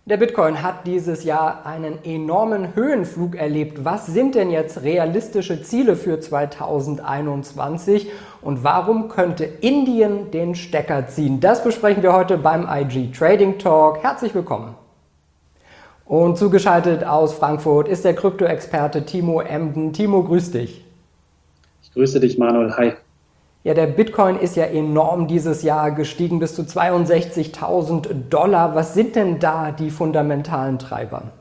Der Bitcoin hat dieses Jahr einen enormen Höhenflug erlebt. Was sind denn jetzt realistische Ziele für 2021 und warum könnte Indien den Stecker ziehen? Das besprechen wir heute beim IG Trading Talk. Herzlich willkommen. Und zugeschaltet aus Frankfurt ist der Krypto-Experte Timo Emden. Timo, grüß dich. Ich grüße dich, Manuel. Hi. Ja, der Bitcoin ist ja enorm dieses Jahr gestiegen bis zu $62.000. Was sind denn da die fundamentalen Treiber?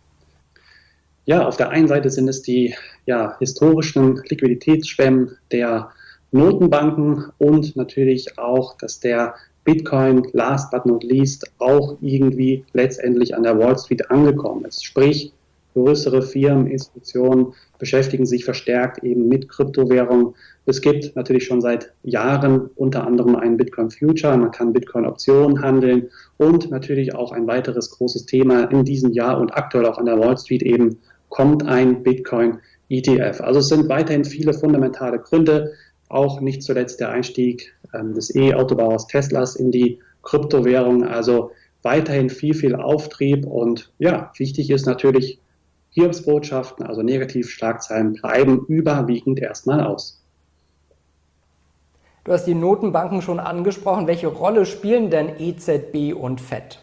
Ja, auf der einen Seite sind es die historischen Liquiditätsschwemmen der Notenbanken und natürlich auch, dass der Bitcoin last but not least auch irgendwie letztendlich an der Wall Street angekommen ist. Sprich, größere Firmen, Institutionen beschäftigen sich verstärkt eben mit Kryptowährungen. Es gibt natürlich schon seit Jahren unter anderem einen Bitcoin Future, man kann Bitcoin Optionen handeln und natürlich auch ein weiteres großes Thema in diesem Jahr und aktuell auch an der Wall Street eben kommt ein Bitcoin ETF. Also es sind weiterhin viele fundamentale Gründe, auch nicht zuletzt der Einstieg des E-Autobauers Teslas in die Kryptowährung, also weiterhin viel Auftrieb und ja, wichtig ist natürlich, Hiobsbotschaften, also Negativschlagzeilen, bleiben überwiegend erstmal aus. Du hast die Notenbanken schon angesprochen. Welche Rolle spielen denn EZB und FED?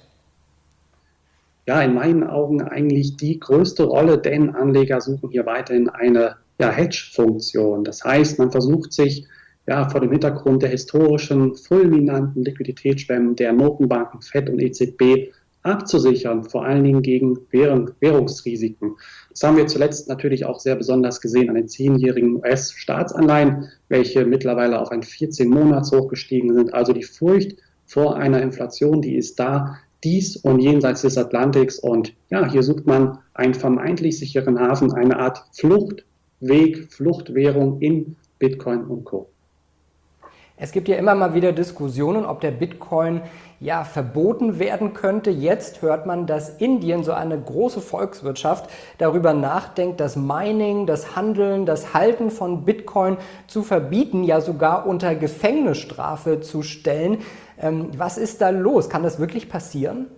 Ja, in meinen Augen eigentlich die größte Rolle, denn Anleger suchen hier weiterhin eine Hedge-Funktion. Das heißt, man versucht sich vor dem Hintergrund der historischen, fulminanten Liquiditätsschwemmen der Notenbanken FED und EZB abzusichern, vor allen Dingen gegen Währungsrisiken. Das haben wir zuletzt natürlich auch sehr besonders gesehen an den 10-jährigen US-Staatsanleihen, welche mittlerweile auf ein 14-Monats-Hoch gestiegen sind. Also die Furcht vor einer Inflation, die ist da, dies und jenseits des Atlantiks. Und ja, hier sucht man einen vermeintlich sicheren Hafen, eine Art Fluchtweg, Fluchtwährung in Bitcoin und Co. Es gibt ja immer mal wieder Diskussionen, ob der Bitcoin verboten werden könnte. Jetzt hört man, dass Indien, so eine große Volkswirtschaft, darüber nachdenkt, das Mining, das Handeln, das Halten von Bitcoin zu verbieten, ja sogar unter Gefängnisstrafe zu stellen. Was ist da los? Kann das wirklich passieren?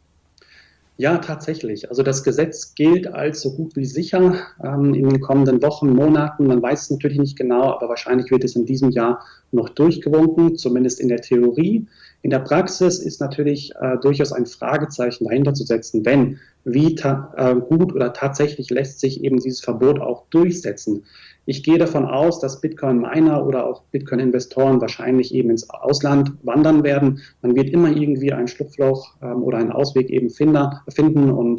Ja, tatsächlich. Also das Gesetz gilt als so gut wie sicher in den kommenden Wochen, Monaten. Man weiß es natürlich nicht genau, aber wahrscheinlich wird es in diesem Jahr noch durchgewunken, zumindest in der Theorie. In der Praxis ist natürlich durchaus ein Fragezeichen dahinter zu setzen, denn wie gut oder tatsächlich lässt sich eben dieses Verbot auch durchsetzen. Ich gehe davon aus, dass Bitcoin-Miner oder auch Bitcoin-Investoren wahrscheinlich eben ins Ausland wandern werden. Man wird immer irgendwie ein Schlupfloch oder einen Ausweg eben finden. Und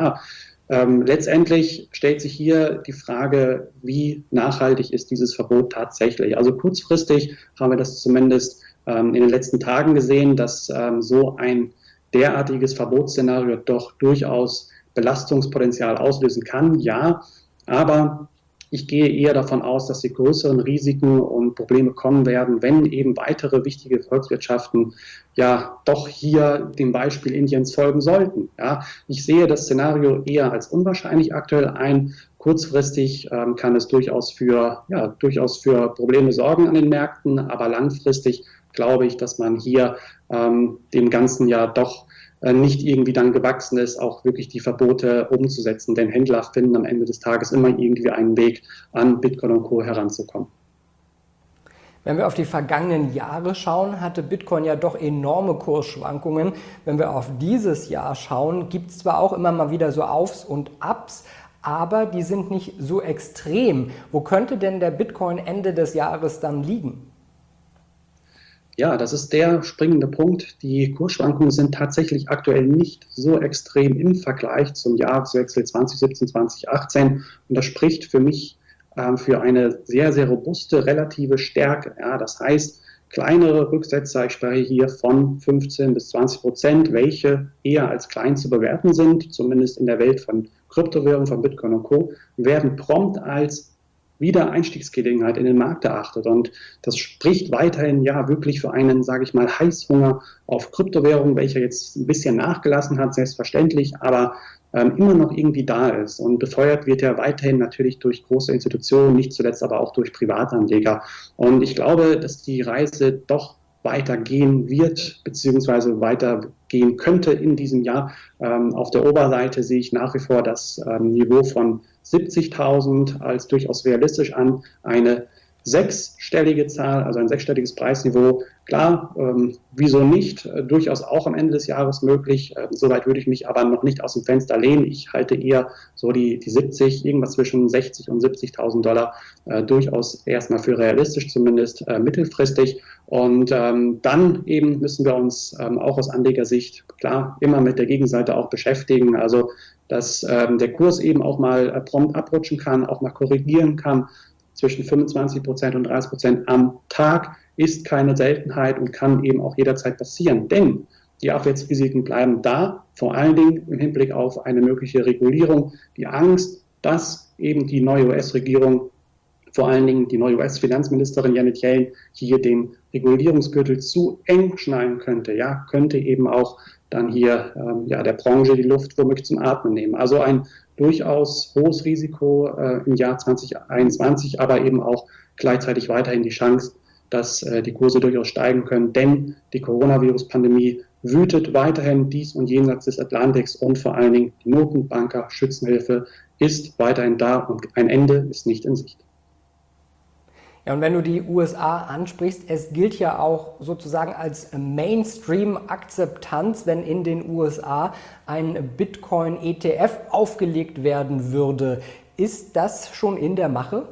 letztendlich stellt sich hier die Frage, wie nachhaltig ist dieses Verbot tatsächlich. Also kurzfristig haben wir das zumindest in den letzten Tagen gesehen, dass so ein derartiges Verbotsszenario doch durchaus Belastungspotenzial auslösen kann. Ja, aber ich gehe eher davon aus, dass die größeren Risiken und Probleme kommen werden, wenn eben weitere wichtige Volkswirtschaften doch hier dem Beispiel Indiens folgen sollten. Ja, ich sehe das Szenario eher als unwahrscheinlich aktuell ein. Kurzfristig kann es durchaus für Probleme sorgen an den Märkten, aber langfristig glaube ich, dass man hier dem Ganzen doch nicht irgendwie dann gewachsen ist, auch wirklich die Verbote umzusetzen. Denn Händler finden am Ende des Tages immer irgendwie einen Weg, an Bitcoin und Co. heranzukommen. Wenn wir auf die vergangenen Jahre schauen, hatte Bitcoin ja doch enorme Kursschwankungen. Wenn wir auf dieses Jahr schauen, gibt es zwar auch immer mal wieder so Aufs und Abs, aber die sind nicht so extrem. Wo könnte denn der Bitcoin Ende des Jahres dann liegen? Ja, das ist der springende Punkt. Die Kursschwankungen sind tatsächlich aktuell nicht so extrem im Vergleich zum Jahreswechsel 2017, 2018. Und das spricht für mich für eine sehr robuste relative Stärke. Ja, das heißt, kleinere Rücksetzer, ich spreche hier von 15-20%, welche eher als klein zu bewerten sind, zumindest in der Welt von Kryptowährungen, von Bitcoin und Co., werden prompt als Wiedereinstiegsgelegenheit in den Markt erachtet. Und das spricht weiterhin wirklich für einen, sage ich mal, Heißhunger auf Kryptowährungen, welcher jetzt ein bisschen nachgelassen hat, selbstverständlich, aber immer noch irgendwie da ist. Und befeuert wird er weiterhin natürlich durch große Institutionen, nicht zuletzt aber auch durch Privatanleger. Und ich glaube, dass die Reise doch weitergehen wird, beziehungsweise weitergehen könnte in diesem Jahr. Auf der Oberseite sehe ich nach wie vor das Niveau von 70.000 als durchaus realistisch an. Eine sechsstellige Zahl, also ein sechsstelliges Preisniveau. Klar, wieso nicht? Durchaus auch am Ende des Jahres möglich. Soweit würde ich mich aber noch nicht aus dem Fenster lehnen. Ich halte eher so die 70, irgendwas zwischen 60 und 70.000 Dollar durchaus erstmal für realistisch, zumindest mittelfristig. Und dann eben müssen wir uns auch aus Anlegersicht klar immer mit der Gegenseite auch beschäftigen. Also dass der Kurs eben auch mal prompt abrutschen kann, auch mal korrigieren kann. Zwischen 25% und 30% am Tag ist keine Seltenheit und kann eben auch jederzeit passieren. Denn die Abwärtsrisiken bleiben da, vor allen Dingen im Hinblick auf eine mögliche Regulierung. Die Angst, dass eben die neue US-Regierung, vor allen Dingen die neue US-Finanzministerin Janet Yellen, hier den Regulierungsgürtel zu eng schnallen könnte, ja, könnte eben auch dann hier der Branche die Luft womöglich zum Atmen nehmen. Also ein durchaus hohes Risiko im Jahr 2021, aber eben auch gleichzeitig weiterhin die Chance, dass die Kurse durchaus steigen können, denn die Coronavirus-Pandemie wütet weiterhin dies und jenseits des Atlantiks und vor allen Dingen die Notenbanker Schützenhilfe ist weiterhin da und ein Ende ist nicht in Sicht. Ja, und wenn du die USA ansprichst, es gilt ja auch sozusagen als Mainstream-Akzeptanz, wenn in den USA ein Bitcoin-ETF aufgelegt werden würde. Ist das schon in der Mache?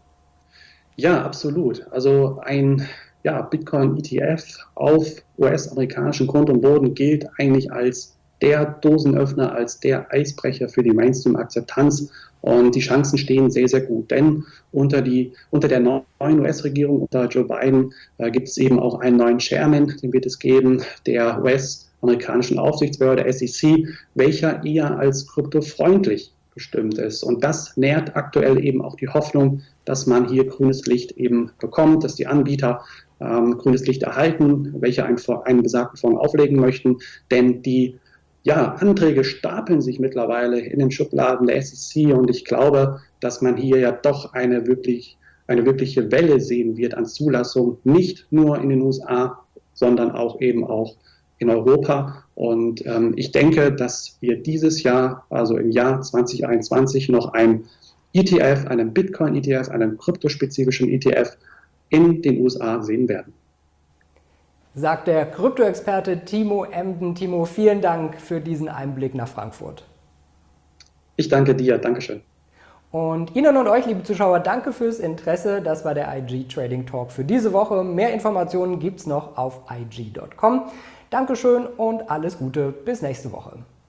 Ja, absolut. Also ein Bitcoin-ETF auf US-amerikanischen Grund und Boden gilt eigentlich als der Dosenöffner, als der Eisbrecher für die Mainstream-Akzeptanz. Und die Chancen stehen sehr, sehr gut, denn unter der neuen US-Regierung, unter Joe Biden, gibt es eben auch einen neuen Chairman, den wird es geben, der US-amerikanischen Aufsichtsbehörde SEC, welcher eher als kryptofreundlich bestimmt ist. Und das nährt aktuell eben auch die Hoffnung, dass man hier grünes Licht eben bekommt, dass die Anbieter grünes Licht erhalten, welche einen besagten Fonds auflegen möchten, denn die Anträge stapeln sich mittlerweile in den Schubladen der SEC und ich glaube, dass man hier ja doch eine wirkliche Welle sehen wird an Zulassung, nicht nur in den USA, sondern auch eben auch in Europa. Und ich denke, dass wir dieses Jahr, also im Jahr 2021, noch einen ETF, einen Bitcoin-ETF, einen kryptospezifischen ETF in den USA sehen werden. Sagt der Krypto-Experte Timo Emden. Timo, vielen Dank für diesen Einblick nach Frankfurt. Ich danke dir, Dankeschön. Und Ihnen und euch, liebe Zuschauer, danke fürs Interesse. Das war der IG Trading Talk für diese Woche. Mehr Informationen gibt es noch auf IG.com. Dankeschön und alles Gute. Bis nächste Woche.